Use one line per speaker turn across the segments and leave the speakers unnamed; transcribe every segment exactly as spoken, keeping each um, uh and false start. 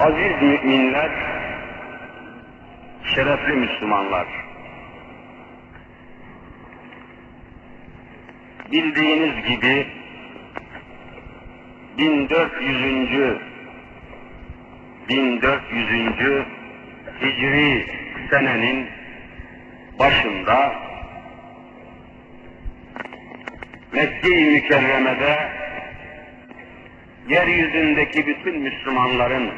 Aziz müminler, şerefli Müslümanlar, bildiğiniz gibi bin dört yüzüncü bin dört yüzüncü Hicri senenin başında Mekke-i Mükerreme'de yeryüzündeki bütün Müslümanların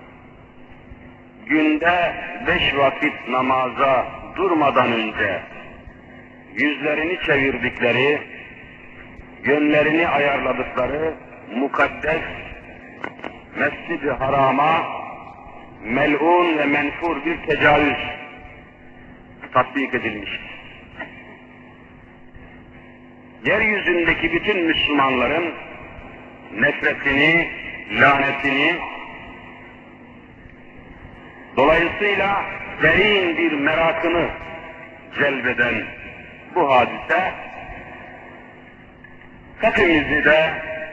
günde beş vakit namaza durmadan önce yüzlerini çevirdikleri, yönlerini ayarladıkları mukaddes Mescid-i Haram'a mel'un ve menfur bir tecavüz tatbik edilmiştir. Yeryüzündeki bütün Müslümanların nefretini, lanetini, dolayısıyla derin bir merakını celbeden bu hadise hepimizi de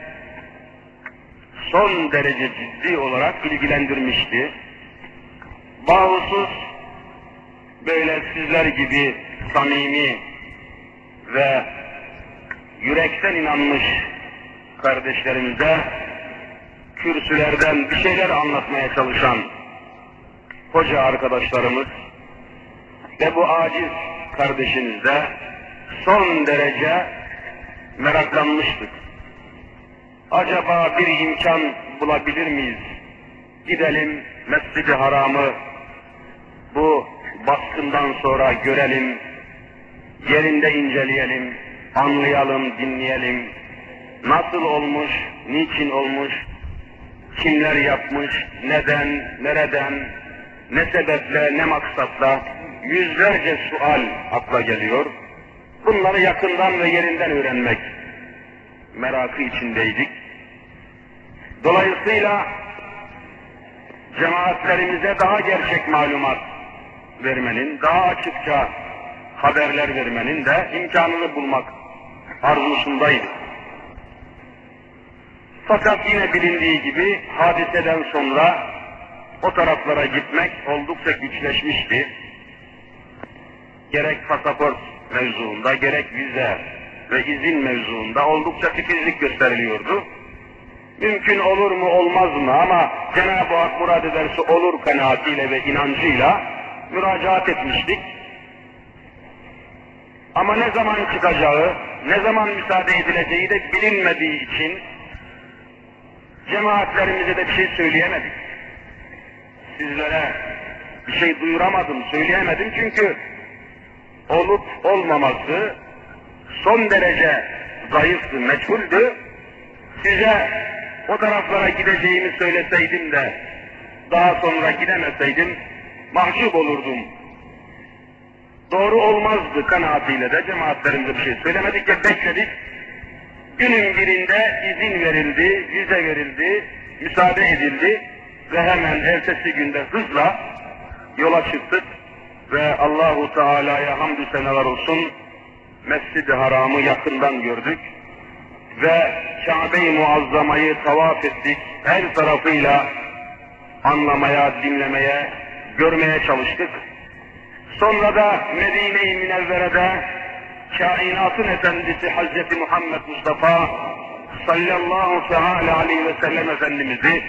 son derece ciddi olarak ilgilendirmişti. Bahusus böyle sizler gibi samimi ve yürekten inanmış kardeşlerimize kürsülerden bir şeyler anlatmaya çalışan hoca arkadaşlarımız ve bu aciz kardeşimiz de son derece meraklanmıştık. Acaba bir imkan bulabilir miyiz? Gidelim Mescid-i Haram'ı bu baskından sonra görelim, yerinde inceleyelim, anlayalım, dinleyelim. Nasıl olmuş, niçin olmuş, kimler yapmış, neden, nereden, ne sebeple, ne maksatla yüzlerce sual akla geliyor. Bunları yakından ve yerinden öğrenmek merakı içindeydik. Dolayısıyla cemaatlerimize daha gerçek malumat vermenin, daha açıkça haberler vermenin de imkanını bulmak arzusundaydık. Fakat yine bilindiği gibi hadiseden sonra o taraflara gitmek oldukça güçleşmişti. Gerek pasaport mevzuunda, gerek vize ve izin mevzuunda oldukça titizlik gösteriliyordu. Mümkün olur mu olmaz mı ama Cenab-ı Hak murad ederse olur kanaatiyle ve inancıyla müracaat etmiştik. Ama ne zaman çıkacağı, ne zaman müsaade edileceği de bilinmediği için cemaatlerimize de bir şey söyleyemedik. Sizlere bir şey duyuramadım, söyleyemedim çünkü olup olmaması son derece zayıftı, meçhuldü. Size o taraflara gideceğimi söyleseydim de daha sonra gidemeseydim mahcup olurdum. Doğru olmazdı kanaatiyle de cemaatlerimize bir şey söylemedik ve bekledik. Günün birinde izin verildi, vize verildi, müsaade edildi ve hemen ertesi günde hızla yola çıktık ve Allahu Teala'ya hamdü senalar olsun Mescid-i Haram'ı yakından gördük ve Kabe-i Muazzama'yı tavaf ettik. Her tarafıyla anlamaya, dinlemeye, görmeye çalıştık. Sonra da Medine-i Münevvere'de kainatın efendisi Hazreti Muhammed Mustafa sallallahu teala aleyhi ve sellem Efendimiz'i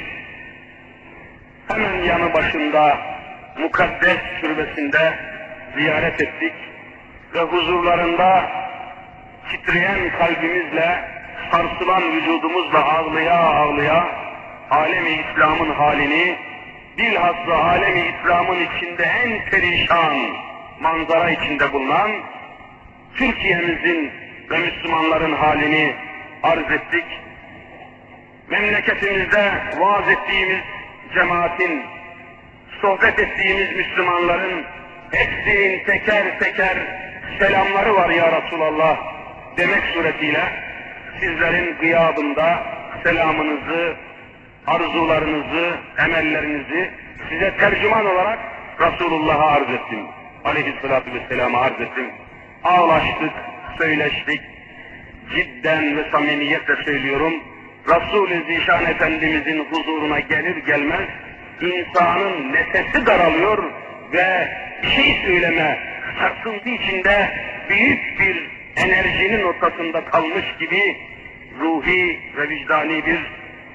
hemen yanı başında mukaddes türbesinde ziyaret ettik ve huzurlarında titreyen kalbimizle, sarsılan vücudumuzla ağlaya ağlaya alemi İslam'ın halini, bilhassa alemi İslam'ın içinde en perişan manzara içinde bulunan Türkiye'mizin ve Müslümanların halini arz ettik. Memleketimizde vaaz ettiğimiz cemaatin, sohbet ettiğimiz Müslümanların hepsinin teker teker selamları var ya Resulallah demek suretiyle sizlerin gıyabında selamınızı, arzularınızı, emellerinizi size tercüman olarak Resulullah'a arz ettim. Aleyhissalatu vesselam'a arz ettim. Ağlaştık, söyleştik. Cidden ve samimiyetle söylüyorum. Resul-i Zişan Efendimizin huzuruna gelir gelmez insanın nefesi daralıyor ve bir şey söyleme sarsıntı içinde büyük bir enerjinin ortasında kalmış gibi ruhi ve vicdani bir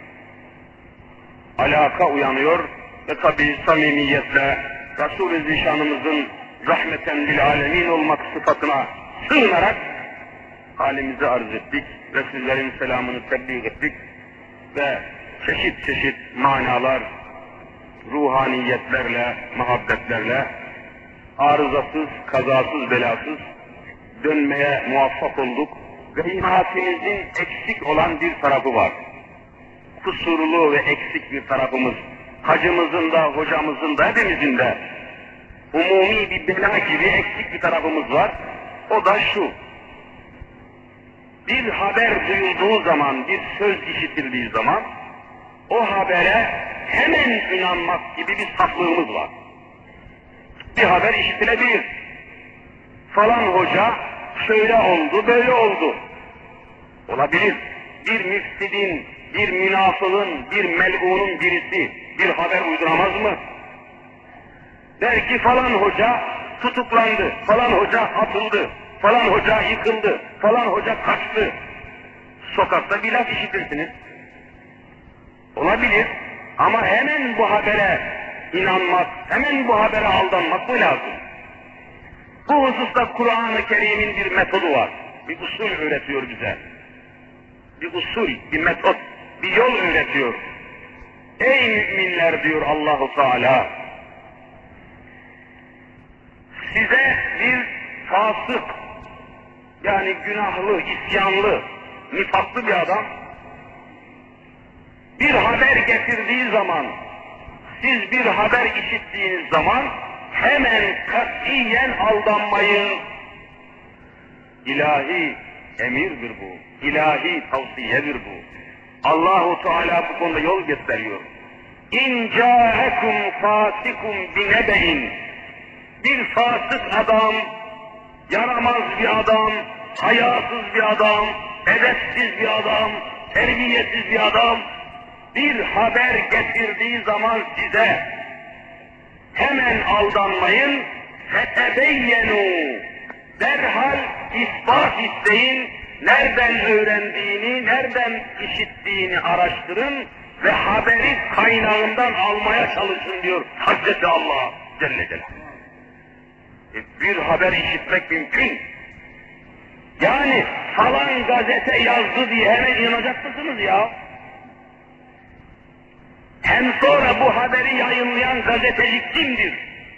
alaka uyanıyor ve tabi samimiyetle Resul-i Zişanımızın rahmeten lil alemin olmak sıfatına sığınarak halimizi arz ettik ve sizlerin selamını tebliğ ettik ve çeşit çeşit manalar, ruhaniyetlerle, muhabbetlerle arızasız, kazasız, belasız dönmeye muvaffak olduk ve imanatimizin eksik olan bir tarafı var. Kusurlu ve eksik bir tarafımız. Hacımızın da, hocamızın da, hepimizin de umumi bir bela gibi eksik bir tarafımız var. O da şu: bir haber duyulduğu zaman, bir söz işitildiği zaman o habere hemen inanmak gibi bir saflığımız var. Bir haber işitilebilir. Falan hoca şöyle oldu, böyle oldu. Olabilir. Bir müfsidin, bir münafığın, bir mel'unun birisi bir haber uyduramaz mı? Der ki falan hoca tutuklandı, falan hoca atıldı, falan hoca yıkıldı, falan hoca kaçtı. Sokakta bir laf işitirsiniz. Olabilir ama hemen bu habere inanmak, hemen bu habere aldanmak mı lazım? Bu hususta Kur'an-ı Kerim'in bir metodu var. Bir usul öğretiyor bize. Bir usul, bir metot, bir yol öğretiyor. Ey müminler diyor Allahu Teala, size bir fasık, yani günahlı, isyanlı, nifaklı bir adam bir haber getirdiği zaman, siz bir haber işittiğiniz zaman hemen katiyen aldanmayın. İlahi emirdir bu, ilahi tavsiyedir bu. Allahu Teala bu konuda yol gösteriyor. İn câekum fâsikum binebe'in, bir fasık adam, yaramaz bir adam, hayasız bir adam, edepsiz bir adam, terbiyesiz bir adam bir haber getirdiği zaman size hemen aldanmayın, fetebeyyenu, derhal ispat isteyin, nereden öğrendiğini, nereden işittiğini araştırın ve haberi kaynağından almaya çalışın diyor Hazreti Allah Celle Celaluhu. E bir haber işitmek mümkün. Yani falan gazete yazdı diye hemen inanacak mısınız ya? Hem sonra bu haberi yayınlayan gazeteci kimdir?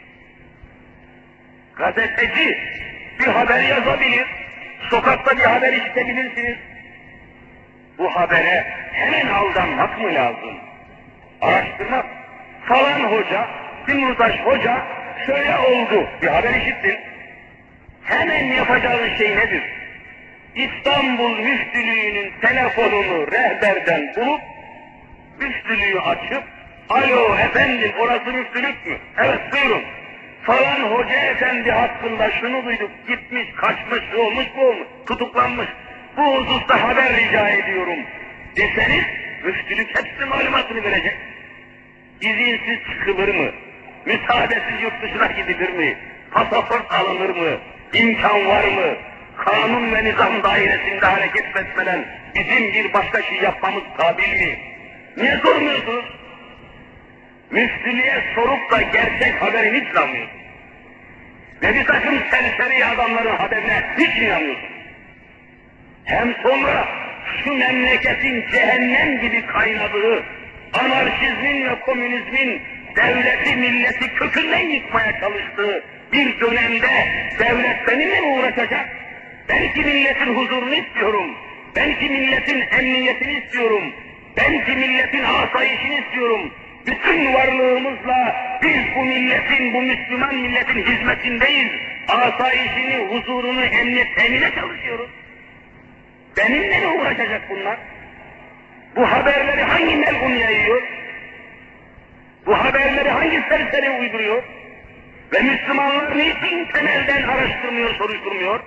Gazeteci bir haber yazabilir, sokakta bir haber işitebilirsiniz. Bu habere hemen aldanmak mı lazım? Araştırmak. Falan hoca, Timurtaş hoca şöyle oldu, bir haber işittin. Hemen yapacağın şey nedir? İstanbul Müftülüğü'nün telefonunu rehberden bulup, müftülüğü açıp, alo efendim orası müftülük mü? Evet buyurun. Falan hoca efendi hakkında şunu duyduk, gitmiş, kaçmış, şu olmuş, bu olmuş, tutuklanmış. Bu hususta haber rica ediyorum deseniz, müftülük hepsi malumatını verecek. İzinsiz çıkılır mı? Müsaadesiz yurt dışına gidilir mi? Pasaport alınır mı? İmkan var mı? Kanun ve nizam dairesinde hareket etmeden bizim bir başka şey yapmamız kabil mi? Niye sormuyorsunuz? Müftülüğe sorup da gerçek haberi hiç inanmıyorsunuz. Ve bir takım serseri adamların haberine hiç inanmıyorsunuz. Hem sonra şu memleketin cehennem gibi kaynadığı anarşizmin ve komünizmin devleti milleti kökünden yıkmaya çalıştığı bir dönemde devlet benimle mi uğraşacak? Ben ki milletin huzurunu istiyorum. Ben ki milletin emniyetini istiyorum. Ben ki milletin asayişini istiyorum. Bütün varlığımızla biz bu milletin, bu Müslüman milletin hizmetindeyiz. Asayişini, huzurunu, emniyet temine çalışıyoruz. Benimle mi uğraşacak bunlar? Bu haberleri hangi melun yayıyor? Bu haberleri hangi serseri uyduruyor? Ve Müslümanlar niçin temelden araştırmıyor, soruşturmuyor?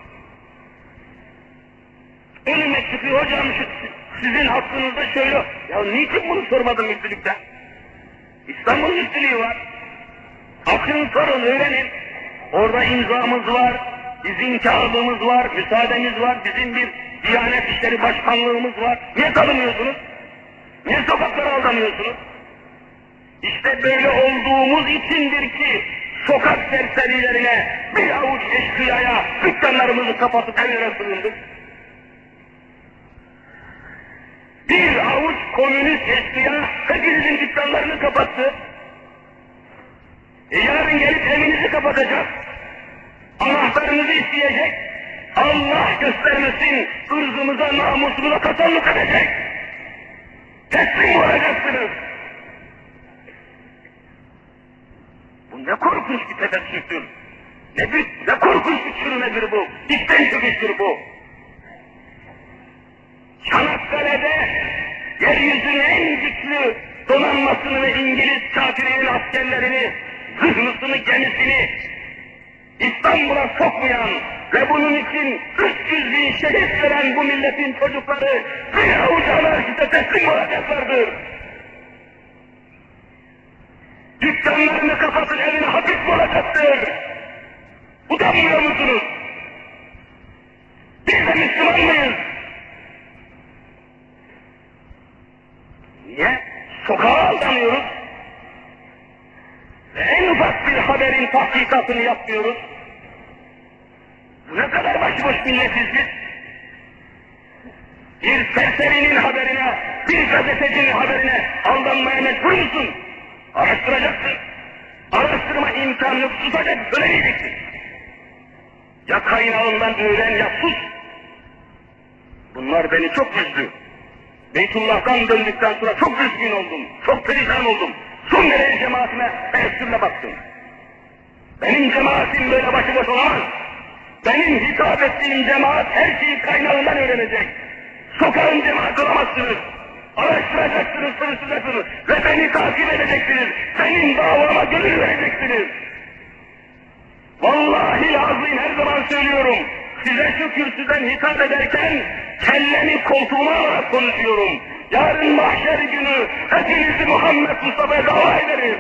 Önüme çıkıyor hocam şu sizin hakkınızda şöyle. Ya niçin bunu sormadın müftülükte? İstanbul'un üstünlüğü var. Akın sorun, öğrenin. Orada imzamız var, izin kağıdımız var, müsaademiz var, bizim bir Diyanet İşleri Başkanlığımız var. Niye tanımıyorsunuz? Niye sokaklara aldamıyorsunuz? İşte böyle olduğumuz içindir ki sokak serserilerine, bir avuç eşkıyaya dükkanlarımızı kapatıp evlere sığındık. Bir avuç komünist eşkıya hepinizin dükkanlarını kapattı. E yarın gelip evinizi kapatacak. Anahtarınızı isteyecek. Allah göstermesin, ırzımıza, namusumuza kasanlık edecek. Teslim olacaksınız. Bu ne korkunç bir tefessüftür. Ne, bir, ne korkunç bir çürümedir bu. İçten çöküştür bu. Çanakkale'de yeryüzünün en güçlü donanmasını ve İngiliz kafirinin askerlerini, zırhlısını, gemisini İstanbul'a sokmayan ve bunun için üç yüz bin şehit veren bu milletin çocukları bir avuç anarşiste teslim olacaklardır. Dükkanlarını kapatın, evine hapis olacaktır. Utanmıyor musunuz? Biz de Müslüman mıyız? Niye? Sokağa aldanıyoruz. Ve en ufak bir haberin tahkikatını yapmıyoruz. Bu ne kadar başıboş milletiz biz. Bir serserinin haberine, bir gazetecinin haberine aldanmaya mecbur musun? Araştıracaksın. Araştırma imkanı yok, susacak, söylemeyeceksin. Ya kaynağından öğren ya sus. Bunlar beni çok üzdü. Beytullah'tan döndükten sonra çok üzgün oldum, çok perişan oldum. Son derece cemaatime teessürle baktım. Benim cemaatim böyle başıboş olamaz. Benim hitap ettiğim cemaat her şeyi kaynağından öğrenecek. Sokağın cemaat olamazsınız. Araştıracaksınız, soruşturacaksınız ve beni takip edeceksiniz. Benim davama gönül vereceksiniz. Vallahi lazım, her zaman söylüyorum. Size şu kürsüden hitap ederken kellemi koltuğuma alarak konuşuyorum. Yarın mahşer günü hepinizi Muhammed Mustafa'ya dava ederim.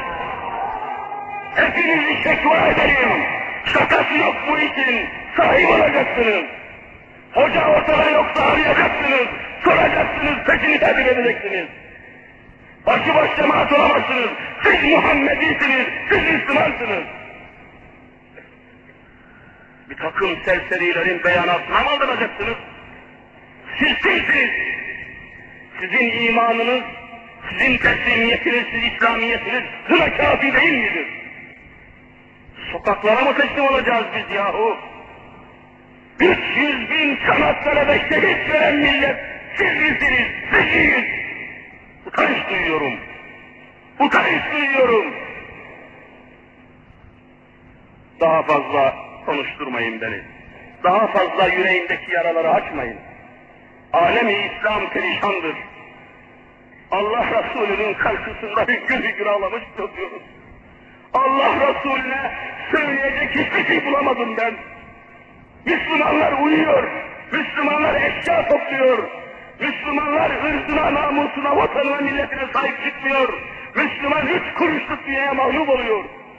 Hepinizi şekva ederim. Şakası yok bu işin. Sahip olacaksınız. Hoca ortada yoksa arayacaksınız. Soracaksınız, peşini takip edeceksiniz. Başıboş cemaat olamazsınız. Siz Muhammedisiniz, siz Müslümansınız. Bir takım serserilerin beyanatına mı aldanacaksınız? Siz kimsiniz? Sizin imanınız, sizin teslimiyetiniz, sizin İslamiyetiniz buna kafi değil midir? Sokaklara mı teslim olacağız biz yahu? üç yüz bin Çanakkale'de şehit veren millet siz misiniz? Siziz! Utanç duyuyorum. Utanç duyuyorum. Daha fazla konuşturmayın beni. Daha fazla yüreğimdeki yaraları açmayın. Alem-i İslam perişandır. Allah Resulü'nün karşısında hüngür hüngür ağlamış duruyoruz. Allah Resulüne söyleyecek hiçbir şey bulamadım ben. Müslümanlar uyuyor, Müslümanlar eşya topluyor, Müslümanlar ırzına, namusuna, vatanına, milletine sahip çıkmıyor. Müslüman üç kuruşluk dünyaya mağlup oluyor.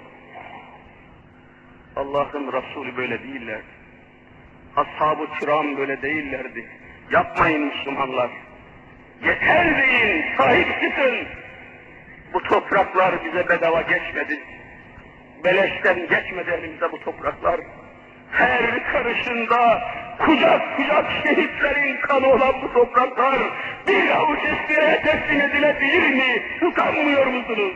Allah'ın Resulü böyle değiller. Ashab-ı kiram böyle değillerdi. Yapmayın Müslümanlar. Yeter deyin, sahip çıkın. Bu topraklar bize bedava geçmedi. Beleşten geçmedi elimize bu topraklar. Her karışında kucak kucak şehitlerin kanı olan bu topraklar bir avuç eskilere teslim edilebilir mi? Utanmıyor musunuz?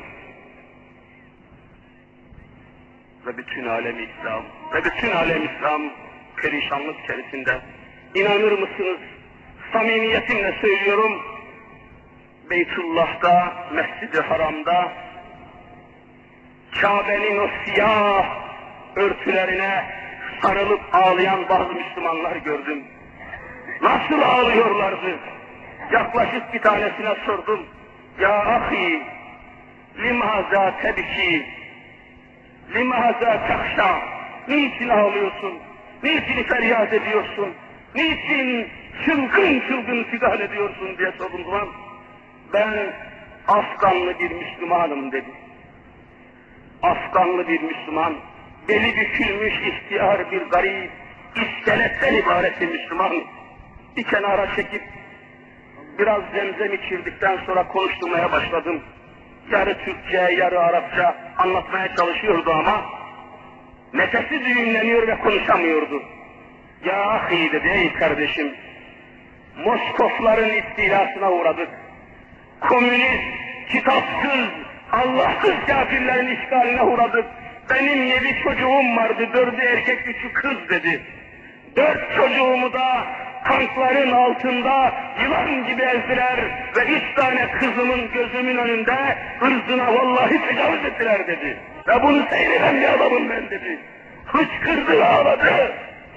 Ve bütün alem İslam, ve bütün alem İslam perişanlık içerisinde. İnanır mısınız? Samimiyetimle söylüyorum. Beytullah'ta, Mescid-i Haram'da Kabe'nin o siyah örtülerine sarılıp ağlayan bazı Müslümanlar gördüm. Nasıl ağlıyorlardı? Yaklaşık bir tanesine sordum. Ya ahi, limaza tebki, limaza takşa, niçin ağlıyorsun? Niçin feryat ediyorsun? Niçin çılgın çılgın figan ediyorsun diye sordum zaman. Ben Afganlı bir Müslümanım dedi. Afganlı bir Müslüman, beli bükülmüş ihtiyar bir garip, iskeletten ibaret bir Müslüman, bir kenara çekip biraz zemzem içirdikten sonra konuşturmaya başladım. Yarı Türkçe, yarı Arapça anlatmaya çalışıyordu ama nefesi düğümleniyor ve konuşamıyordu. Ya ahi dedi, ey kardeşim, Moskofların istilasına uğradık. Komünist, kitapsız, Allahsız kafirlerin işgaline uğradık. Benim yedi çocuğum vardı, dördü erkek, üçü kız dedi. Dört çocuğumu da tankların altında yılan gibi ezdiler ve üç tane kızımın gözümün önünde ırzına vallahi tecavüz ettiler dedi. Ve bunu seyreden bir adamım ben dedi. Hıçkırdı, ağladı.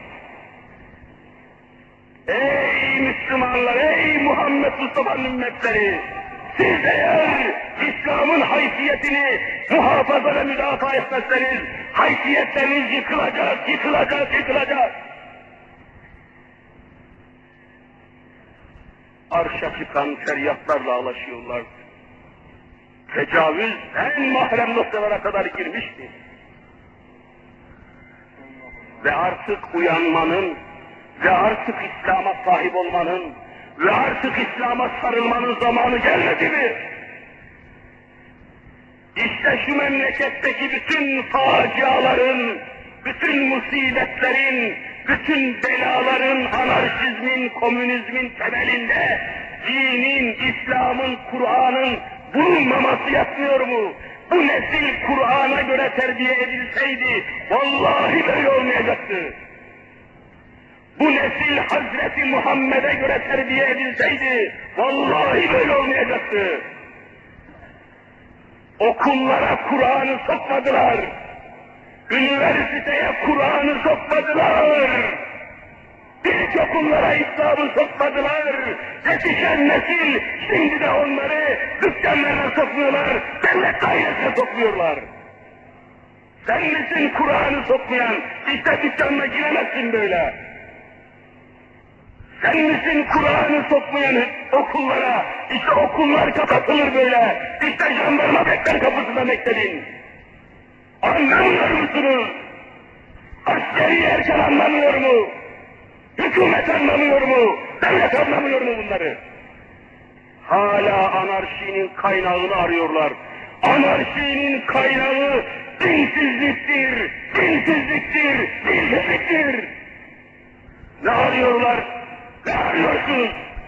Ey Müslümanlar, ey Muhammed Mustafa'nın ümmetleri! Siz eğer İslam'ın haysiyetini muhafaza ve müdafaa etmezseniz, haysiyetleriniz yıkılacak, yıkılacak, yıkılacak. Arşa çıkan feryatlarla ağlaşıyorlar. Tecavüz en mahrem noktalara kadar girmişti. Ve artık uyanmanın, ve artık İslam'a sahip olmanın, ve artık İslam'a sarılmanın zamanı gelmedi mi? İşte şu memleketteki bütün faciaların, bütün musibetlerin, bütün belaların, anarşizmin, komünizmin temelinde dinin, İslam'ın, Kur'an'ın bulunmaması yatmıyor mu? Bu nesil Kur'an'a göre terbiye edilseydi, vallahi böyle olmayacaktı. Bu nesil Hazreti Muhammed'e göre terbiye edilseydi, vallahi böyle olmayacaktı. Okullara Kur'an'ı sokmadılar. Üniversiteye Kur'an'ı sokmadılar. İlkokullara İslam'ı sokmadılar. Yetişen nesil şimdi de onları dükkanlarına sokmuyorlar, devlet dairesine sokmuyorlar. Sen misin Kur'an'ı sokmayan? İşte dükkanına giremezsin böyle. Sen misin Kur'an'ı sokmayan okullara? İşte okullar kapatılır böyle. İşte jandarma bekler kapısında bekledin. Anlamıyor musunuz? Askeri erken anlamıyor mu? Hükümet anlamıyor mu? Devlet anlamıyor mu bunları? Hala anarşinin kaynağını arıyorlar. Anarşinin kaynağı dinsizliktir, dinsizliktir, dinsizliktir. Ne arıyorlar? Ne arıyorsunuz?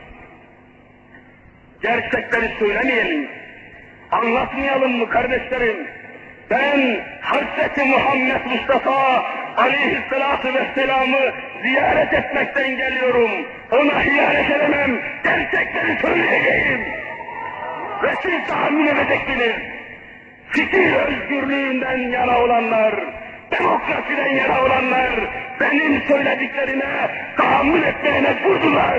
Gerçekleri söylemeyelim. Anlatmayalım mı kardeşlerim? Ben Hazreti Muhammed Mustafa aleyhissalatu vesselam'ı ziyaret etmekten geliyorum. Ona hiyanet edemem. Gerçekleri söyleyeceğim. Ve siz tahammül edeceksiniz. Fikir özgürlüğünden yana olanlar, demokrasiden yana olanlar benim söylediklerime tahammül etmeye mecburdular.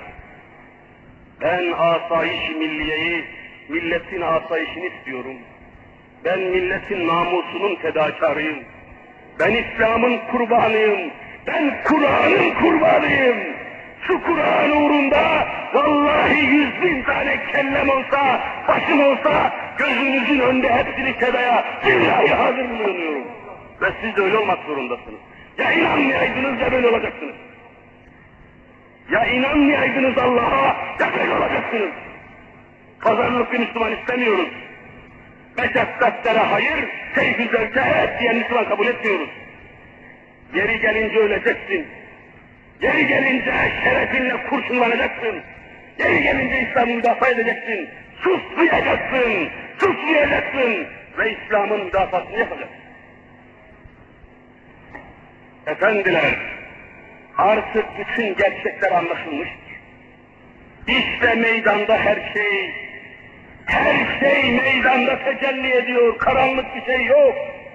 Ben asayiş milliyeyi, milletin asayişini istiyorum. Ben milletin namusunun fedakarıyım. Ben İslam'ın kurbanıyım. Ben Kur'an'ın kurbanıyım. Şu Kur'an uğrunda vallahi yüz bin tane kellem olsa, başım olsa gözünüzün önünde hepsini fedaya billahi hazır bulunuyorum. Ve siz de öyle olmak zorundasınız. Ya inanmayaydınız ya böyle olacaksınız. Ya inanmayaydınız Allah'a ya böyle olacaksınız. Pazarlık bir Müslüman istemiyoruz. Meşakkatlere hayır, keyfi zevke evet diyen Müslüman kabul etmiyoruz. Yeri gelince öleceksin. Yeri gelince şerefinle kurşunlanacaksın. Yeri gelince İslam'ı müdafaa edeceksin. Susmayacaksın, susmayacaksın ve İslam'ın müdafasını yapacaksın. Efendiler, artık bütün gerçekler anlaşılmıştır. İşte meydanda her şey, her şey meydanda tecelli ediyor, karanlık bir şey yok.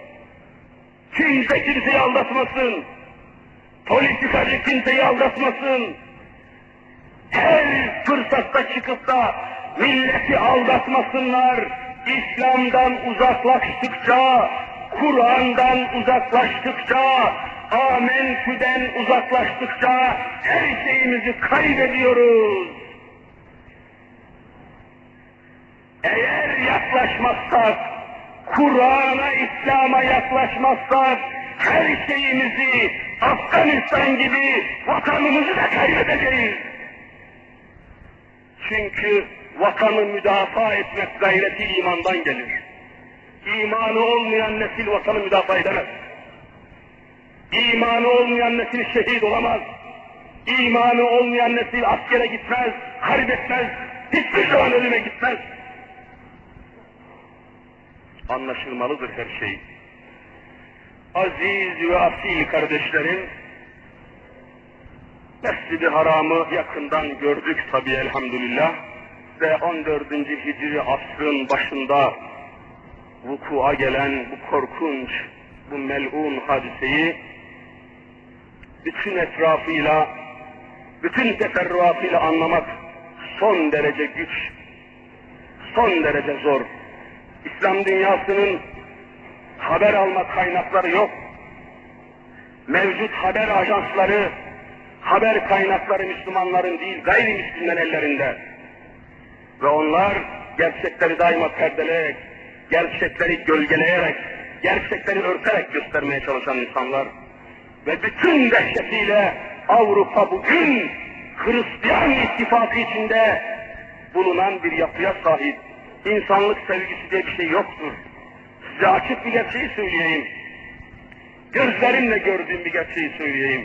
Kimse kimseyi aldatmasın, politikacı kimseyi aldatmasın. Her fırsatta çıkıp da milleti aldatmasınlar. İslam'dan uzaklaştıkça, Kur'an'dan uzaklaştıkça, Amentü'den uzaklaştıkça her şeyimizi kaybediyoruz. Eğer yaklaşmazsak, Kur'an'a, İslam'a yaklaşmazsak, her şeyimizi Afganistan gibi vatanımızı da kaybedeceğiz. Çünkü vatanı müdafaa etmek gayreti imandan gelir. İmanı olmayan nesil vatanı müdafaa edemez. İmanı olmayan nesil şehit olamaz. İmanı olmayan nesil askere gitmez, harp etmez, hiçbir zaman ölüme gitmez. Anlaşılmalıdır her şey. Aziz ve asil kardeşlerim, Mescid-i Haram'ı yakından gördük tabi elhamdülillah ve on dördüncü Hicri asrın başında vukua gelen bu korkunç, bu mel'un hadiseyi bütün etrafıyla, bütün teferruatıyla anlamak son derece güç, son derece zor. İslam dünyasının haber alma kaynakları yok. Mevcut haber ajansları, haber kaynakları Müslümanların değil, gayrimüslimlerin ellerinde. Ve onlar gerçekleri daima perdeleyerek, gerçekleri gölgeleyerek, gerçekleri örterek göstermeye çalışan insanlar. Ve bütün dehşetiyle Avrupa bugün Hristiyan ittifakı içinde bulunan bir yapıya sahip. İnsanlık sevgisi diye bir şey yoktur. Size açık bir gerçeği söyleyeyim. Gözlerimle gördüğüm bir gerçeği söyleyeyim.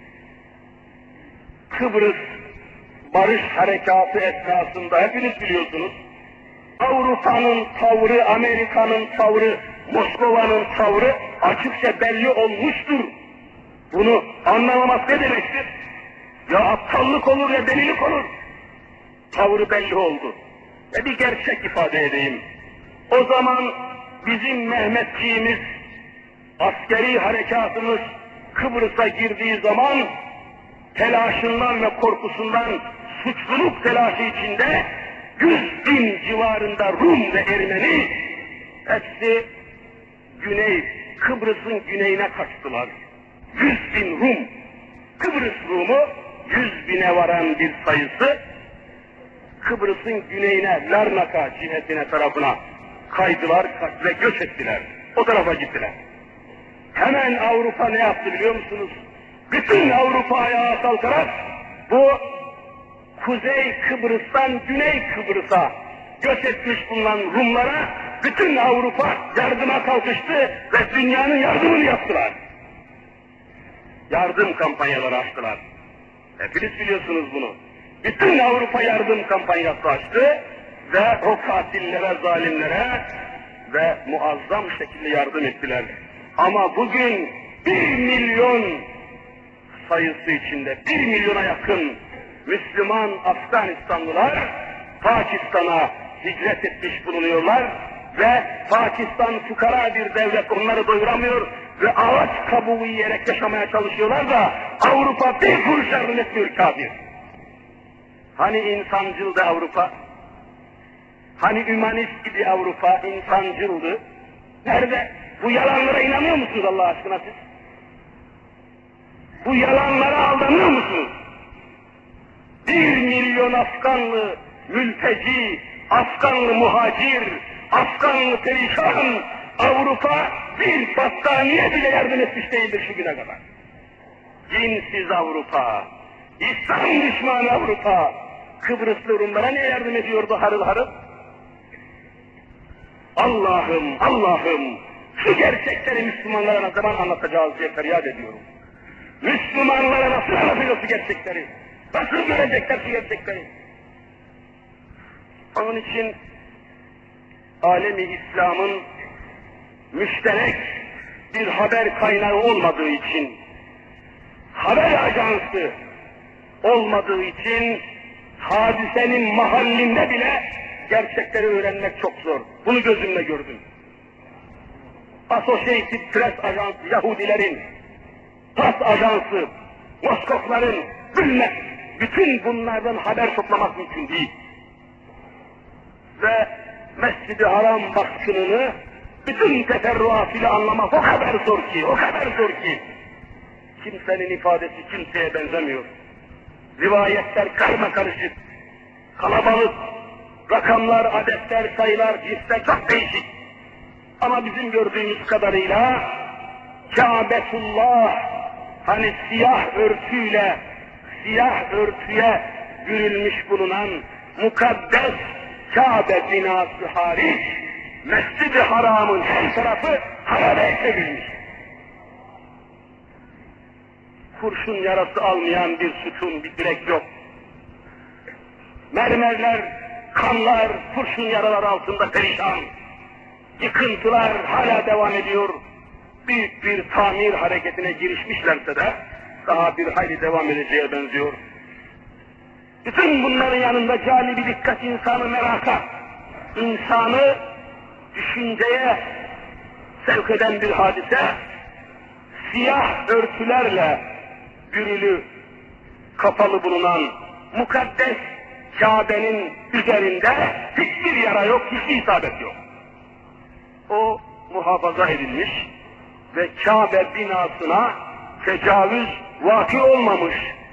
Kıbrıs barış harekatı esnasında hepiniz biliyorsunuz. Avrupa'nın tavrı, Amerika'nın tavrı, Moskova'nın tavrı açıkça belli olmuştur. Bunu anlamamak ne demektir? Ya aptallık olur ya delilik olur. Tavrı belli oldu. Ve bir gerçek ifade edeyim. O zaman bizim Mehmetçiğimiz, askeri harekatımız Kıbrıs'a girdiği zaman telaşından ve korkusundan, suçluluk telaşı içinde yüz bin civarında Rum ve Ermeni hepsi güney, Kıbrıs'ın güneyine kaçtılar. Yüz bin Rum, Kıbrıs Rumu yüz bine varan bir sayısı Kıbrıs'ın güneyine, Larnaka cihetine tarafına kaydılar ve göç ettiler. O tarafa gittiler. Hemen Avrupa ne yaptı biliyor musunuz? Bütün Avrupa ayağa kalkarak bu Kuzey Kıbrıs'tan Güney Kıbrıs'a göç etmiş bulunan Rumlara bütün Avrupa yardıma kalkıştı ve dünyanın yardımını yaptılar. Yardım kampanyaları açtılar. Hepiniz biliyorsunuz bunu. Bütün Avrupa yardım kampanyası açtı ve o katillere, zalimlere ve muazzam şekilde yardım ettiler. Ama bugün bir milyon sayısı içinde, bir milyona yakın Müslüman Afganistanlılar Pakistan'a hicret etmiş bulunuyorlar ve Pakistan fukara bir devlet, onları doyuramıyor ve ağaç kabuğu yiyerek yaşamaya çalışıyorlar da Avrupa bir kuruş yardım etmiyor kafir. Hani insancıldı Avrupa? Hani hümanist gibi Avrupa insancıldı? Nerede? Bu yalanlara inanıyor musunuz Allah aşkına siz? Bu yalanlara aldanıyor musunuz? Bir milyon Afganlı mülteci, Afganlı muhacir, Afganlı perişan, Avrupa bir battaniye bile yardım etmiş değildir şu güne kadar. Dinsiz Avrupa, İslam düşmanı Avrupa, Kıbrıslı Rumlara niye yardım ediyordu harıl harıl? Allah'ım, Allah'ım, şu gerçekleri Müslümanlara ne zaman anlatacağız diye feryat ediyorum. Müslümanlara nasıl anlatacağız şu gerçekleri? Nasıl görecekler şu gerçekleri? Onun için alemi İslam'ın müşterek bir haber kaynağı olmadığı için, haber ajansı olmadığı için hadisenin mahallinde bile gerçekleri öğrenmek çok zor. Bunu gözümle gördüm. Associated Press Ajansı, Yahudilerin, TASS Ajansı, Moskokların, bilmem, bütün bunlardan haber toplamak mümkün değil. Ve Mescid-i Haram baskınını bütün teferruatıyla anlamak o kadar zor ki, o kadar zor ki. Kimsenin ifadesi kimseye benzemiyor. Rivayetler karma karışık, kalabalık, Rakamlar, adetler, sayılar, cinsler çok değişik. Ama bizim gördüğümüz kadarıyla Kâbetullah, hani siyah örtüyle, siyah örtüye bürünmüş bulunan mukaddes Kâbe binası hariç, Mescid-i Haram'ın her tarafı hararet edilmiş. Kurşun yarası almayan bir sütun, bir direk yok. Mermerler, kanlar, kurşun yaralar altında perişan. Yıkıntılar hala devam ediyor. Büyük bir tamir hareketine girişmişlerse de daha bir hayli devam edeceğe benziyor. Bütün bunların yanında cali bir dikkat insanı meraka, insanı düşünceye sevk eden bir hadise, siyah örtülerle bürülü, kapalı bulunan mukaddes Kabe'nin üzerinde hiçbir yara yok, hiçbir isabet yok. O muhafaza edilmiş ve Kabe binasına tecavüz vaki olmamış.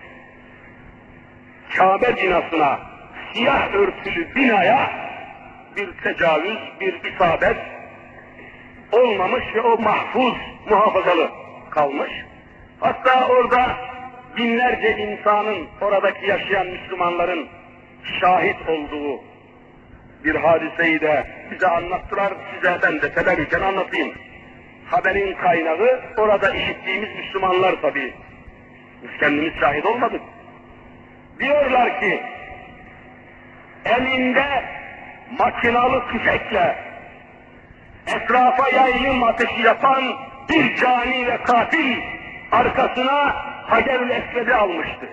Kabe binasına, siyah örtülü binaya bir tecavüz, bir isabet olmamış ve o mahfuz, muhafazalı kalmış. Hatta orada binlerce insanın, oradaki yaşayan Müslümanların şahit olduğu bir hadiseyi de bize anlattılar, size ben de teberrüken anlatayım. Haberin kaynağı orada işittiğimiz Müslümanlar tabii. Biz kendimiz şahit olmadık. Diyorlar ki, elinde makinalı tüfekle etrafa yayılım ateşi yapan bir cani ve katil arkasına Hacer-ül Esved'i almıştı.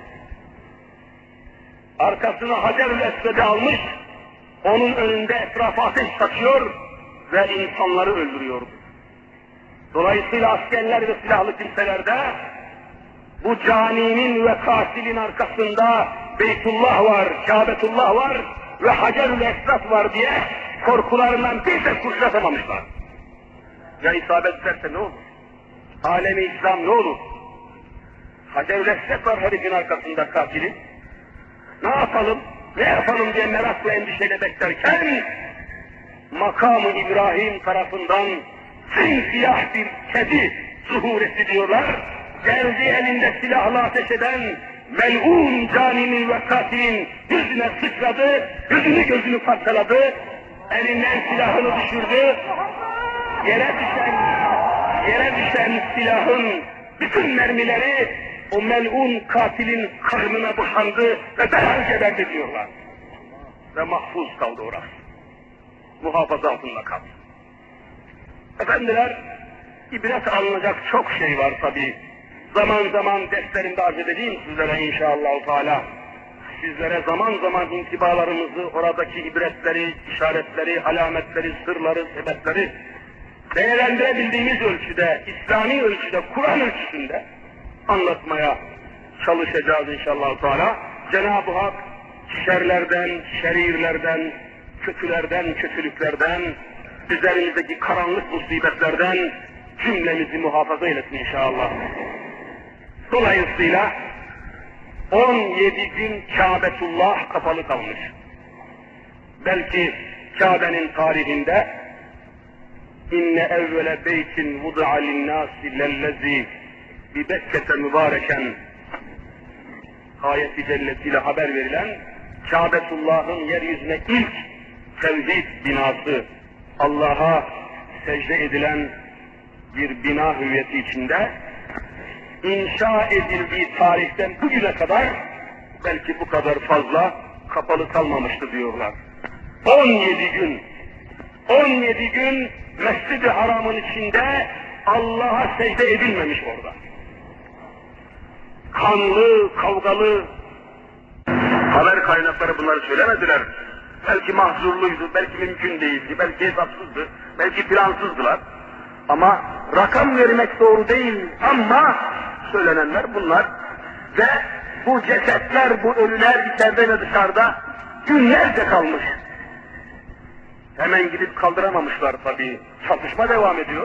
Arkasına Hacer-ül Esved'i almış, onun önünde etrafa ateş saçıyor ve insanları öldürüyordu. Dolayısıyla askerler ve silahlı kimselerde bu caninin ve katilin arkasında Beytullah var, Kâbetullah var ve Hacer-ül Esved var diye korkularından bir de kurşatamamışlar. Ya isabet ederse ne olur? Alemi İslam ne olur? Hacer-ül Esved var herifin arkasında katilin. Ne yapalım, ne yapalım diye merakla endişeyle beklerken makamı İbrahim tarafından simsiyah bir kedi zuhur etti diyorlar. Geldi elinde silahla ateş eden mel'un caninin ve katilin yüzüne sıçradı, gözünü gözünü parçaladı, elinden silahını düşürdü, yere düşen, yere düşen silahın bütün mermileri o mel'un katilin karnına boşandı ve derhal geberdi diyorlar. Ve mahfuz kaldı orası. Muhafaza altında kaldı. Efendiler, ibret alınacak çok şey var tabii. Zaman zaman derslerimde arz edeceğim sizlere inşallah Teala. Sizlere zaman zaman intibalarımızı, oradaki ibretleri, işaretleri, alametleri, sırları, sebepleri değerlendirebildiğimiz ölçüde, İslami ölçüde, Kur'an ölçüsünde anlatmaya çalışacağız inşallah Teala. Cenab-ı Hak şerlerden, şerirlerden, kötülerden, kötülüklerden, üzerimizdeki karanlık musibetlerden cümlemizi muhafaza eylesin inşallah. Dolayısıyla on yedi gün Kâbetullah kapalı kalmış. Belki Kabe'nin tarihinde inne evvele beytin vudu'a linnâsi lellezî bi Bekke'te mübareken ayet-i cellesiyle haber verilen Kâbetullah'ın yeryüzüne ilk tevhid binası, Allah'a secde edilen bir bina hüviyeti içinde inşa edildiği tarihten bugüne kadar belki bu kadar fazla kapalı kalmamıştı diyorlar. on yedi gün, on yedi gün Mescid-i Haram'ın içinde Allah'a secde edilmemiş orada. Kanlı, kavgalı, haber kaynakları bunları söylemediler. Belki mahzurluydu, belki mümkün değildi, belki hesapsızdı, belki plansızdılar. Ama rakam vermek doğru değil ama söylenenler bunlar. Ve bu cesetler, bu ölüler içeride ve dışarıda günlerce kalmış. Hemen gidip kaldıramamışlar tabii. Çatışma devam ediyor.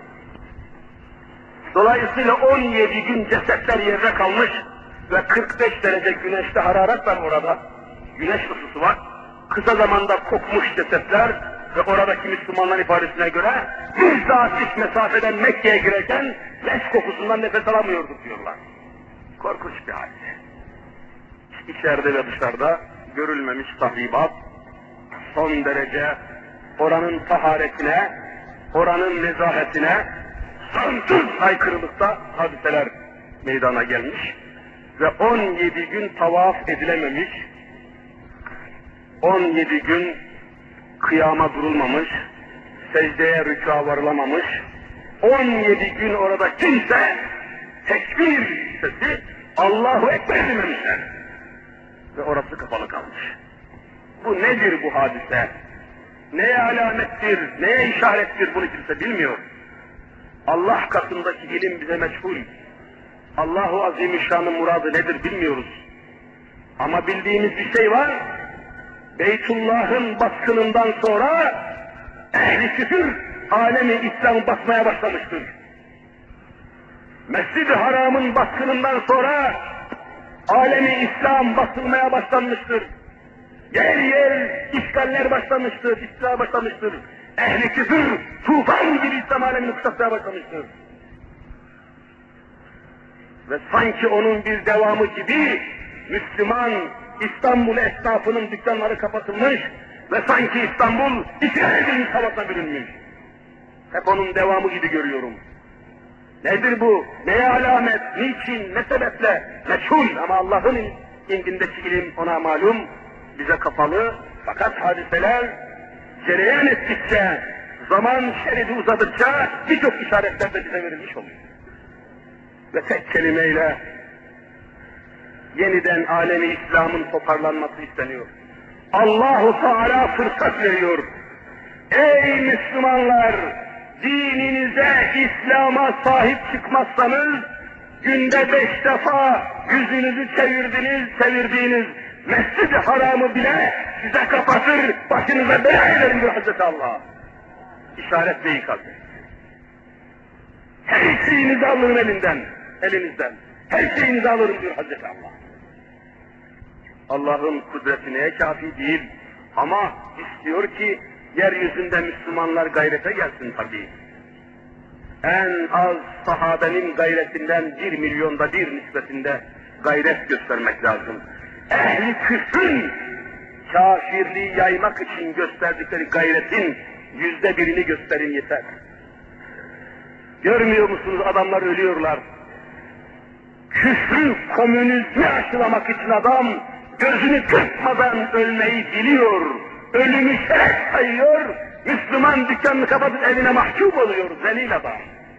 Dolayısıyla on yedi gün cesetler yerde kalmış ve kırk beş derece güneşte hararet var orada. Güneş ısısı var. kısa zamanda kokmuş cesetler ve oradaki Müslümanların ifadesine göre bir saatlik mesafeden Mekke'ye girerken leş kokusundan nefes alamıyorduk diyorlar. Korkunç bir hadise. İçeride ve dışarıda görülmemiş tahribat, son derece oranın taharetine, oranın nezahetine sonsuz aykırılıkta hadiseler meydana gelmiş ve on yedi gün tavaf edilememiş, on yedi gün kıyama durulmamış, secdeye rükûa varılamamış, on yedi gün orada kimse tekbir sesi Allahu Ekber dememişler ve orası kapalı kalmış. Bu nedir bu hadise? Neye alamettir, neye işarettir bunu kimse bilmiyor. Allah katındaki ilim bize meçhul. Allahu Azimüşşan'ın muradı nedir bilmiyoruz. Ama bildiğimiz bir şey var. Beytullah'ın baskınından sonra ehli küfür alemi İslam'ı basmaya başlamıştır. Mescid-i Haram'ın baskınından sonra alemi İslam basılmaya başlanmıştır. Yer yer işgaller başlamıştır, istila başlamıştır. Ehli küfür tufan gibi İslam alemini kuşatmaya başlamıştır. Ve sanki onun bir devamı gibi Müslüman İstanbul esnafının dükkanları kapatılmış ve sanki İstanbul işgal edilmiş havasına bürünmüş. Hep onun devamı gibi görüyorum. Nedir bu? Neye alamet? Niçin? Ne sebeple? Meçhul ama Allah'ın indindeki ilim ona malum, bize kapalı. Fakat hadiseler cereyan ettikçe, zaman şeridi uzadıkça birçok işaretler de bize verilmiş oluyor. Ve tek kelimeyle yeniden alemi İslam'ın toparlanması isteniyor. Allahu Teala fırsat veriyor. Ey Müslümanlar! Dininize, İslam'a sahip çıkmazsanız, günde beş defa yüzünüzü çevirdiniz, çevirdiğiniz Mescid-i Haram'ı bile size kapatır, başınıza bela ederim diyor Hazreti Allah. İşaret ve ikaz. Her şeyinizi alırım elinden, elinizden. Her şeyinizi alırım diyor Hazreti Allah. Allah'ın kudreti neye kafi değil ama istiyor ki yeryüzünde Müslümanlar gayrete gelsin tabii. En az sahabenin gayretinden bir milyonda bir nispetinde gayret göstermek lazım. Ehli küfrün kafirliği yaymak için gösterdikleri gayretin yüzde birini gösterin yeter. Görmüyor musunuz adamlar ölüyorlar. Küfrü, komünizmi aşılamak için adam gözünü kırpmadan ölmeyi biliyor. Ölümü şeref sayıyor, Müslüman dükkanını kapatıp evine mahkum oluyor, zelil adam.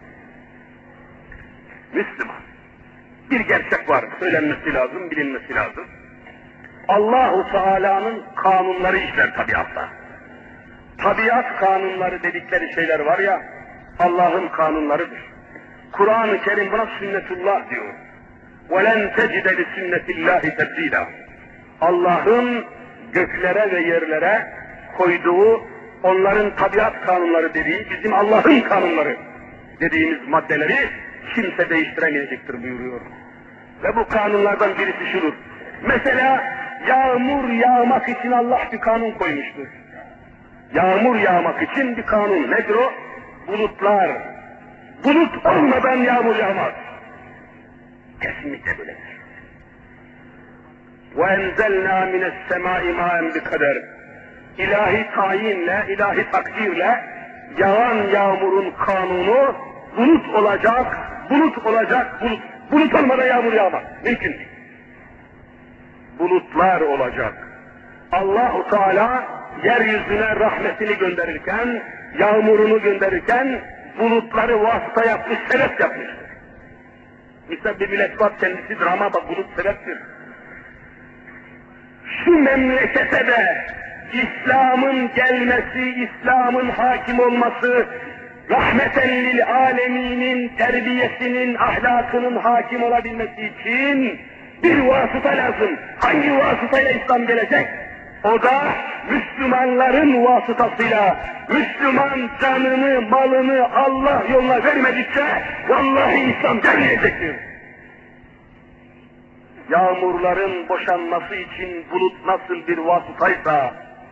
Müslüman. Bir gerçek var, söylenmesi lazım, bilinmesi lazım. Allahu Teala'nın kanunları işler tabiatta. Tabiat kanunları dedikleri şeyler var ya, Allah'ın kanunlarıdır. Kur'an-ı Kerim buna sünnetullah diyor. وَلَنْ تَجِدَ لِسُنَّةِ اللّٰهِ تَبْد۪يلًا Allah'ın göklere ve yerlere koyduğu, onların tabiat kanunları dediği, bizim Allah'ın kanunları dediğimiz maddeleri kimse değiştiremeyecektir buyuruyor. Ve bu kanunlardan birisi şudur. Mesela yağmur yağmak için Allah bir kanun koymuştur. Yağmur yağmak için bir kanun. Nedir o? Bulutlar. Bulut olmadan yağmur yağmaz. Kesinlikle böyledir. وَاَنْزَلْنَا مِنَ السَّمَاءِ مَاءً بِقَدَرٍ İlahi tayinle, ilahi takdirle yağan yağmurun kanunu bulut olacak, bulut olacak, bulut. Bulut olmadan yağmur yağmaz. Mümkün değil. Bulutlar olacak. Allah-u Teala yeryüzüne rahmetini gönderirken, yağmurunu gönderirken bulutları vasıta yapmış, sebep yapmıştır. Mesela bir milletbat kendisidir ama bak bulut sebeptir. Şu memlekete de İslam'ın gelmesi, İslam'ın hakim olması, rahmeten lil aleminin terbiyesinin, ahlakının hakim olabilmesi için bir vasıta lazım. Hangi vasıtayla İslam gelecek? O da Müslümanların vasıtasıyla. Müslüman canını, malını Allah yoluna vermedikçe vallahi İslam gelmeyecektir. Yağmurların boşanması için bulut nasıl bir vasıtaysa,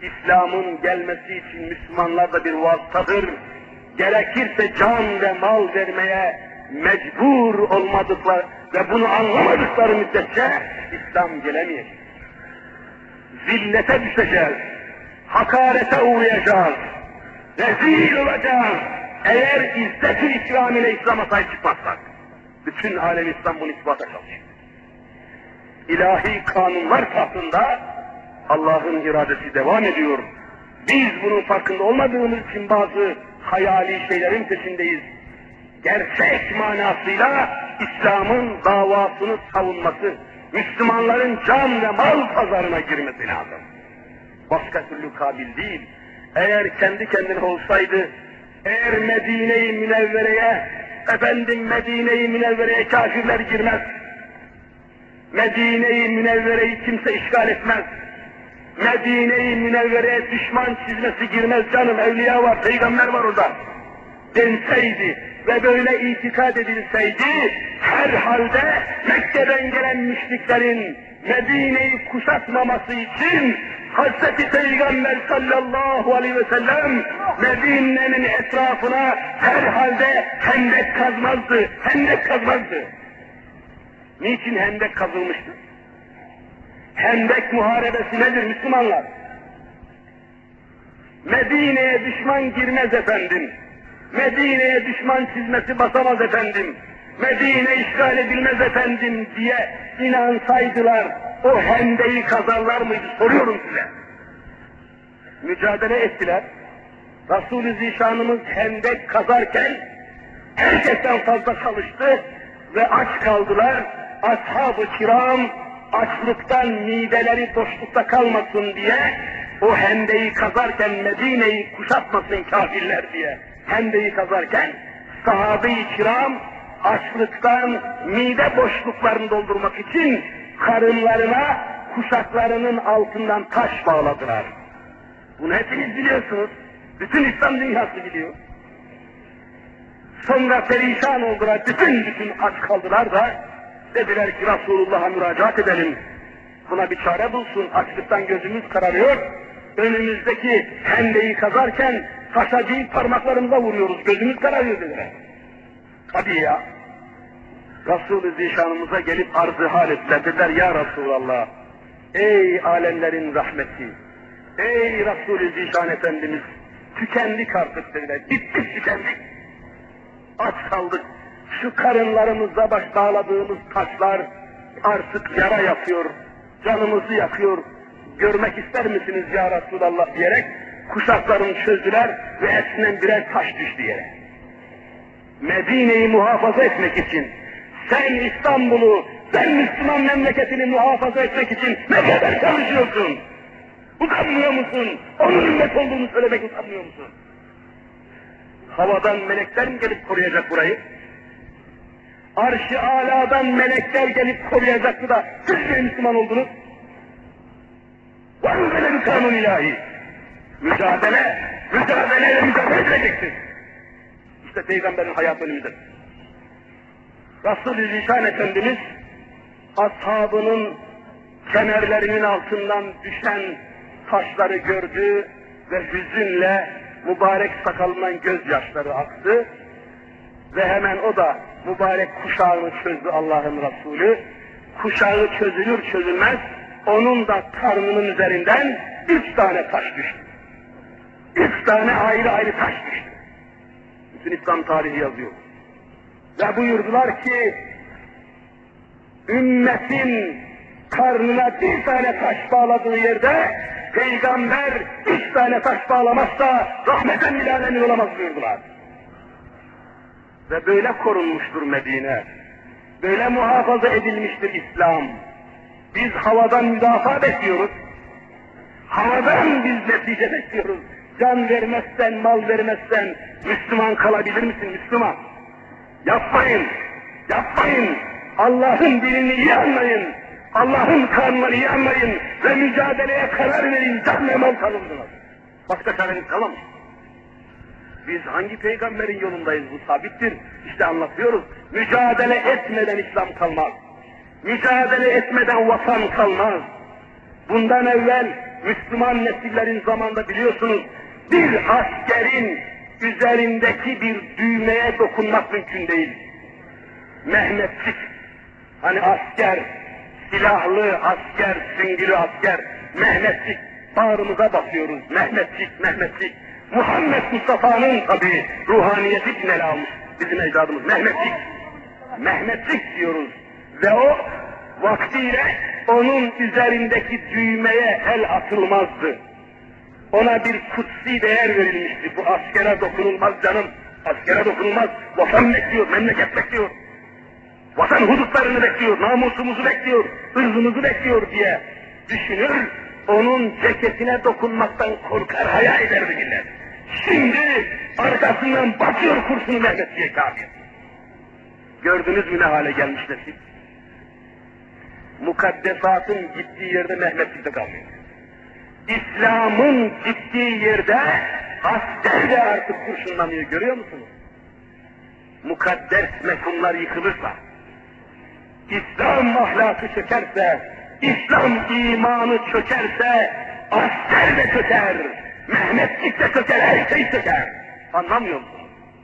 İslam'ın gelmesi için Müslümanlar da bir vasıtadır. Gerekirse can ve mal vermeye mecbur olmadıkları ve bunu anlamadıkları müddetçe İslam gelemeyecek. Zillete düşeceğiz, hakarete uğrayacağız, rezil olacağız. Eğer izzet-ü ikram ile İslam'a sahip çıkmazsak, bütün alem İslam bunu ispata çalışıyor. İlahi kanunlar tahtında Allah'ın iradesi devam ediyor. Biz bunun farkında olmadığımız için bazı hayali şeylerin peşindeyiz. Gerçek manasıyla İslam'ın davasını savunması, Müslümanların can ve mal pazarına girmesi lazım. Başka türlü kabil değil. Eğer kendi kendine olsaydı, eğer Medine-i Münevvere'ye, efendim Medine-i Münevvere'ye kafirler girmez, Medine-i Münevvere'yi kimse işgal etmez, Medine-i Münevvere'ye düşman çizmesi girmez canım, evliya var, peygamber var orada denseydi ve böyle itikad edilseydi, herhalde Mekke'den gelen müşriklerin Medine'yi kuşatmaması için Hazreti Peygamber sallallahu aleyhi ve sellem Medine'nin etrafına herhalde hendek kazmazdı, hendek kazmazdı. Niçin hendek kazılmıştı? Hendek muharebesi nedir Müslümanlar? Medine'ye düşman girmez efendim. Medine'ye düşman çizmesi basamaz efendim. Medine işgal edilmez efendim diye inansaydılar, o hendeyi kazarlar mıydı? Soruyorum size. Mücadele ettiler. Resul-i Zişanımız hendek kazarken herkesten fazla çalıştı ve aç kaldılar. Ashab-ı kiram açlıktan mideleri boşlukta kalmasın diye o hendeyi kazarken Medine'yi kuşatmasın kafirler diye hendeyi kazarken sahabe-i kiram açlıktan mide boşluklarını doldurmak için karınlarına kuşaklarının altından taş bağladılar. Bunu hepiniz biliyorsunuz. Bütün İslam dünyası biliyor. Sonra perişan oldular, bütün bütün aç kaldılar da dediler ki Resulullah'a müracaat edelim. Buna bir çare bulsun, açlıktan gözümüz kararıyor. Önümüzdeki hendeyi kazarken taşa değil parmaklarımıza vuruyoruz, gözümüz kararıyor dediler. Tabii ya. Resul-i Zişanımıza gelip arz-ı hal ettiler, dediler ya Resulallah, ey alemlerin rahmeti, ey Resul-i Zişan Efendimiz, tükendik artık dediler, bittik tükendik, aç kaldık, şu karınlarımızda baş bağladığımız taşlar artık yara yapıyor, canımızı yakıyor, görmek ister misiniz ya Resulallah diyerek kuşaklarını çözdüler ve hepsinden birer taş düştü yere. Medine'yi muhafaza etmek için, sen İstanbul'u, sen Müslüman memleketini muhafaza etmek için ne kadar çalışıyorsun? Utanmıyor musun? Onun ümmet olduğunu söylemek utanmıyor musun? Havadan melekler mi gelip koruyacak burayı? Arş-ı âlâdan melekler gelip koruyacaktı da siz de Müslüman oldunuz. Var mı böyle bir kanun ilahi? Mücadele, mücadeleyle mücadele edeceksin. İşte Peygamberin hayatı önümüzde. Resul-i Zişan Efendimiz ashabının kemerlerinin altından düşen taşları gördü ve hüzünle mübarek sakalından gözyaşları aktı ve hemen o da mübarek kuşağını çözdü Allah'ın Resulü. Kuşağı çözülür çözülmez onun da karnının üzerinden üç tane taş düştü. Üç tane ayrı ayrı taş düştü. Bütün İslam tarihi yazıyor. Ve buyurdular ki ümmetin karnına bir tane taş bağladığı yerde Peygamber üç tane taş bağlamazsa rahmeten lil alemin olamaz buyurdular. Ve böyle korunmuştur Medine. Böyle muhafaza edilmiştir İslam. Biz havadan müdafaa bekliyoruz. Havadan biz netice bekliyoruz. Can vermezsen, mal vermezsen Müslüman kalabilir misin Müslüman? Yapmayın, yapmayın. Allah'ın dinini iyi anlayın. Allah'ın kanunları iyi anlayın ve mücadeleye karar verin. Can ve mal kalındınız. Başka çareniz kalmamış. Biz hangi peygamberin yolundayız, bu sabittir. İşte anlatıyoruz. Mücadele etmeden İslam kalmaz. Mücadele etmeden vatan kalmaz. Bundan evvel Müslüman nesillerin zamanında biliyorsunuz, bir askerin üzerindeki bir düğmeye dokunmak mümkün değil. Mehmetçik, hani asker, silahlı asker, süngülü asker, Mehmetçik, bağrımıza basıyoruz, Mehmetçik, Mehmetçik. Muhammed Mustafa'nın tabi ruhaniyeti için ele almış bizim ecdadımız, Mehmetçik. Mehmetçik diyoruz ve o vaktiyle onun üzerindeki düğmeye el atılmazdı. Ona bir kutsi değer verilmişti. Bu askere dokunulmaz canım, askere dokunulmaz. Vatan bekliyor, memleket bekliyor. Vatan hudutlarını bekliyor, namusumuzu bekliyor, ırzımızı bekliyor diye düşünür. Onun ceketine dokunmaktan korkar, hayal ederdi millet. Şimdi arkasından batıyor kurşunu Mehmetçiğe kafir. Gördünüz mü ne hale gelmiş nesil? Mukaddesatın gittiği yerde Mehmetçik'te kalmıyor. İslam'ın gittiği yerde asker de artık kurşunlanıyor, görüyor musunuz? Mukaddes mefhumlar yıkılırsa, İslam ahlakı çökerse, İslam imanı çökerse, asker de çöker, Mehmetçik de çöker, her şey çöker. Anlamıyor musunuz?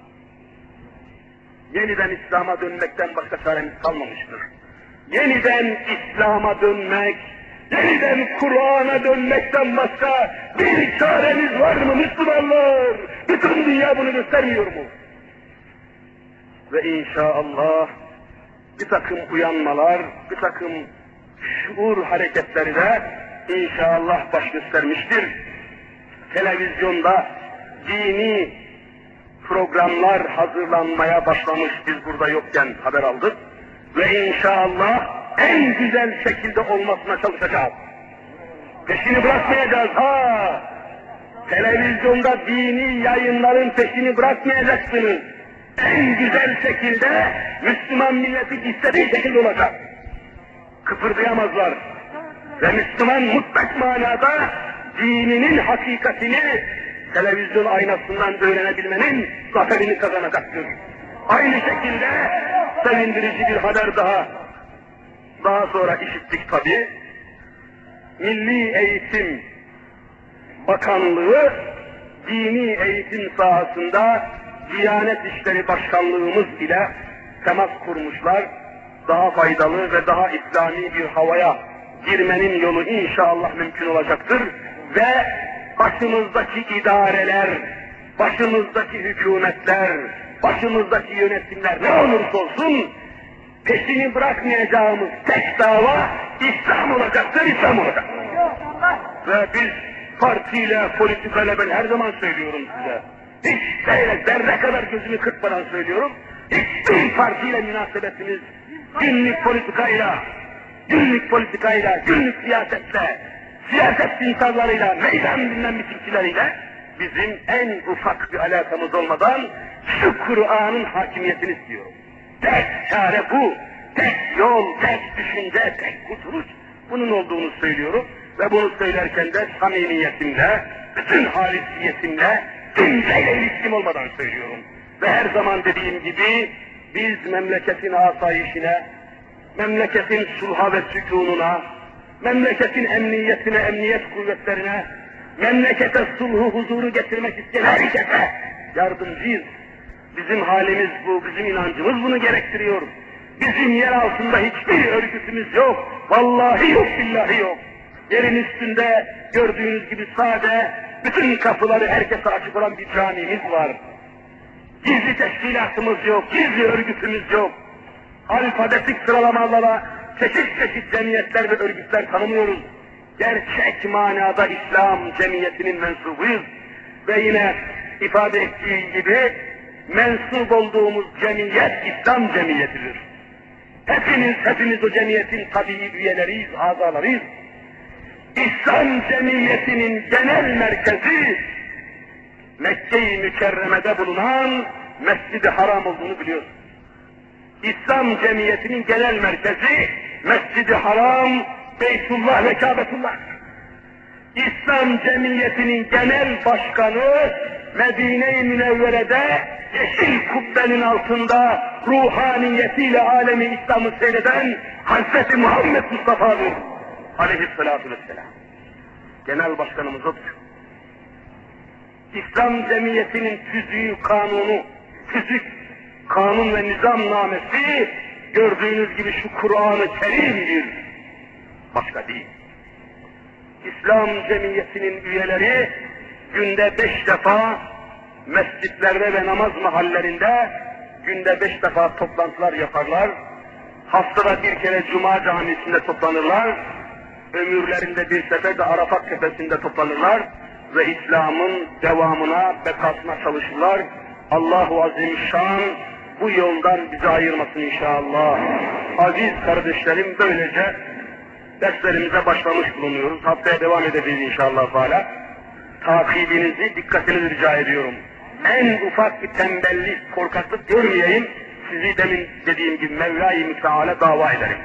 Yeniden İslam'a dönmekten başka çaremiz kalmamıştır. Yeniden İslam'a dönmek, yeniden Kur'an'a dönmekten başka bir çaremiz var mı Müslümanlar? Bütün dünya bunu göstermiyor mu? Ve inşallah bir takım uyanmalar, bir takım şuur hareketleri de inşallah baş göstermiştir. Televizyonda dini programlar hazırlanmaya başlamış, biz burada yokken haber aldık. Ve inşallah en güzel şekilde olmasına çalışacağız. Peşini bırakmayacağız ha! Televizyonda dini yayınların peşini bırakmayacaksınız. En güzel şekilde Müslüman milleti istediği şekilde olacak. Kıpırdayamazlar. Ve Müslüman mutlak manada dininin hakikatini televizyon aynasından öğrenebilmenin zaferini kazanacaktır. Aynı şekilde sevindirici bir haber daha, daha sonra işittik tabi. Milli Eğitim Bakanlığı, dini eğitim sahasında Diyanet İşleri Başkanlığımız ile temas kurmuşlar. Daha faydalı ve daha İslami bir havaya girmenin yolu inşallah mümkün olacaktır. Ve başımızdaki idareler, başımızdaki hükümetler, başımızdaki yönetimler ne olursa olsun peşini bırakmayacağımız tek dava İslam olacaktır, İslam olacaktır. Ve biz partiyle, politikayla ben her zaman söylüyorum size. Hiç böyle zerre kadar gözümü kırpmadan söylüyorum. Hiçbir partiyle münasebetimiz günlük politikayla, günlük politikayla, günlük siyasetle, siyaset insanlarıyla, meydan bilmem bitirkileriyle bizim en ufak bir alakamız olmadan şu Kur'an'ın hakimiyetini istiyorum. Tek çare bu, tek yol, tek düşünce, tek kurtuluş bunun olduğunu söylüyorum ve bunu söylerken de samimiyetimle, bütün halisiyetimle, kimseyle ilişkim olmadan söylüyorum. Ve her zaman dediğim gibi biz memleketin asayişine, memleketin sulha ve sükununa, memleketin emniyetine, emniyet kuvvetlerine, memlekete sulhu, huzuru getirmek isteyen herkese yardımcıyız. Bizim halimiz bu, bizim inancımız bunu gerektiriyor. Bizim yer altında hiçbir örgütümüz yok. Vallahi yok, billahi yok. Yerin üstünde gördüğünüz gibi sade, bütün kapıları herkese açık olan bir camimiz var. Gizli teşkilatımız yok, gizli örgütümüz yok. Alfabetik sıralamalarla çeşit çeşit cemiyetler ve örgütler tanımıyoruz. Gerçek manada İslam cemiyetinin mensubuyuz. Ve yine ifade ettiği gibi mensup olduğumuz cemiyet İslam cemiyetidir. Hepimiz, hepimiz o cemiyetin tabii üyeleriyiz, azalarıyız. İslam cemiyetinin genel merkezi Mekke-i Mükerreme'de bulunan Mescid-i Haram olduğunu biliyoruz. İslam cemiyetinin genel merkezi Mescid-i Haram, Beytullah ve Kâbetullah. İslam cemiyetinin genel başkanı Medine-i Münevvere'de yeşil kubbenin altında ruhaniyetiyle alemi İslam'ı seyreden Hazreti Muhammed Mustafa'dır. Aleyhissalâtu vesselâm. genel başkanımız odur. İslam cemiyetinin tüzüğü, kanunu, tüzük, kanun ve nizamnamesi gördüğünüz gibi şu Kur'an-ı Kerim'dir. Başka değil. İslam cemiyetinin üyeleri günde beş defa mescitlerde ve namaz mahallerinde günde beş defa toplantılar yaparlar. Haftada bir kere Cuma camisinde toplanırlar. Ömürlerinde bir sefer de Arafat tepesinde toplanırlar ve İslam'ın devamına, bekasına çalışırlar. Allahu Azimüşşan bu yoldan bizi ayırmasın inşallah. Aziz kardeşlerim, böylece derslerimize başlamış bulunuyoruz. Haftaya devam edeceğiz inşallah Teala. Takibinizi, dikkatinizi rica ediyorum. En ufak bir tembellik, korkaklık görmeyeyim. Sizi demin dediğim gibi Mevla-i Müteala dava ederim.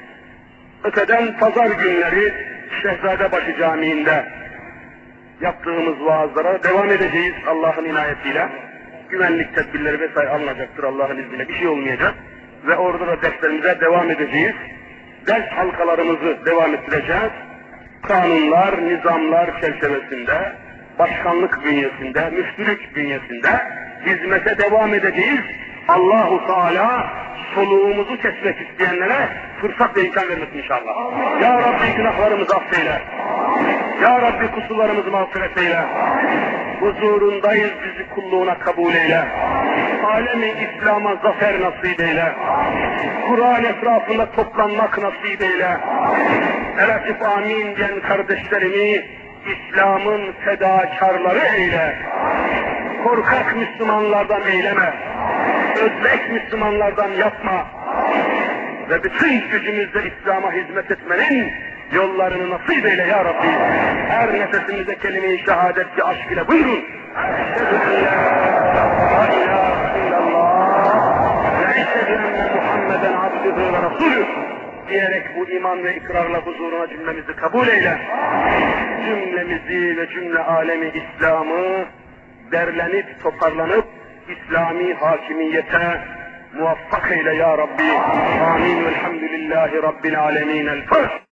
Öteden pazar günleri Şehzadebaşı Camii'nde yaptığımız vaazlara devam edeceğiz Allah'ın inayetiyle. Güvenlik tedbirleri vesaire alınacaktır Allah'ın izniyle, bir şey olmayacak. Ve orada da derslerimize devam edeceğiz. Ders halkalarımızı devam ettireceğiz. Kanunlar, nizamlar çerçevesinde, başkanlık bünyesinde, müftülük bünyesinde hizmete devam edeceğiz. Allahu Teala soluğumuzu kesmek isteyenlere fırsat ve imkan vermesin inşallah. Ya Rabbi günahlarımızı affeyle. Ya Rabbi kusurlarımızı mağfiret eyle. Huzurundayız, bizi kulluğuna kabul eyle. Alemi İslam'a zafer nasip eyle. Kur'an etrafında toplanmak nasip eyle. Elafif amin diyen kardeşlerimi İslam'ın fedakarları eyle. Korkak Müslümanlardan eyleme. Özlek Müslümanlardan yapma. Ve bütün gücümüzle İslam'a hizmet etmenin yollarını nasip eyle ya Rabbi. Her nefesimize kelime-i şehadetçi aşk ile buyurun. Eşhedü en la ilahe illallah ve eşhedü enne Muhammeden abdühü ve rasulü diyerek bu iman ve ikrarla huzuruna cümlemizi kabul eyle. Cümlemizi ve cümle alemi İslam'ı derlenip toparlanıp İslami hakimiyete muvaffak eyle ya Rabbi. Amin. Velhamdülillahi Rabbil alemin. El Fatiha.